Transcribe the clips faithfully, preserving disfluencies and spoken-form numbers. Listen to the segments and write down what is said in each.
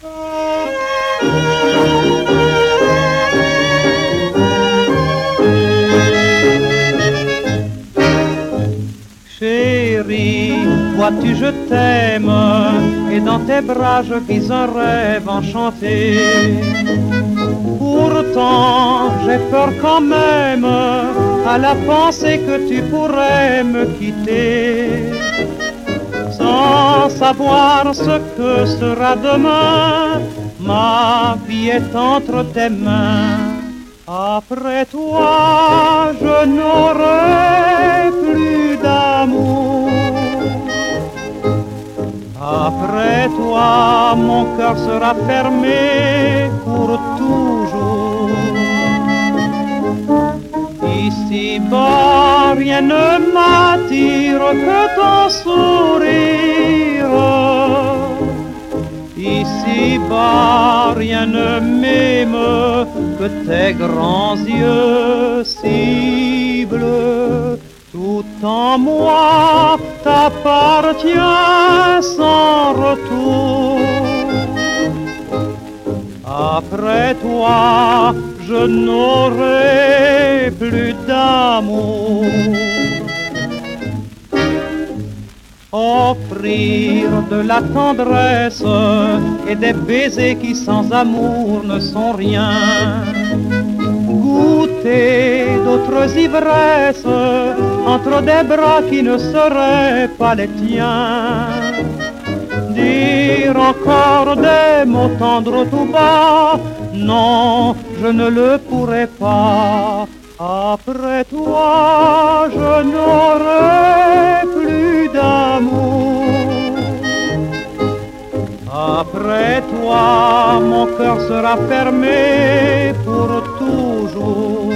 Chérie, vois-tu, je t'aime, et dans tes bras je vis un rêve enchanté. Pourtant, j'ai peur quand même à la pensée que tu pourrais me quitter. Sans savoir ce que sera demain, ma vie est entre tes mains. Après toi, je n'aurai plus d'amour. Après toi, mon cœur sera fermé pour toujours. Ici-bas, rien ne m'attire que ton sourire. Ici-bas, rien ne m'aime que tes grands yeux si bleus. Tout en moi t'appartient sans retour. Après toi, je n'aurai plus d'amour. Offrir de la tendresse et des baisers qui sans amour ne sont rien. Goûter d'autres ivresses entre des bras qui ne seraient pas les tiens. Dire encore des mots tendres tout bas, non, je ne le pourrai pas. Après toi, je n'aurai plus d'amour. Après toi, mon cœur sera fermé pour toujours.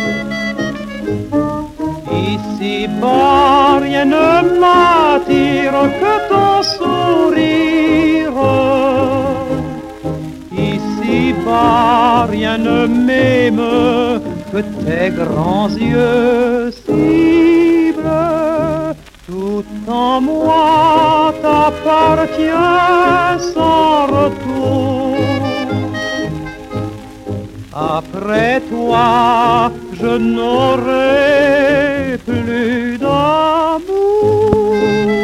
Ici-bas, rien ne m'attire que ton sourire. Ici-bas, rien ne m'aime que tes grands yeux si bleus. Tout en moi t'appartient sans retour. Après toi, je n'aurai plus d'amour.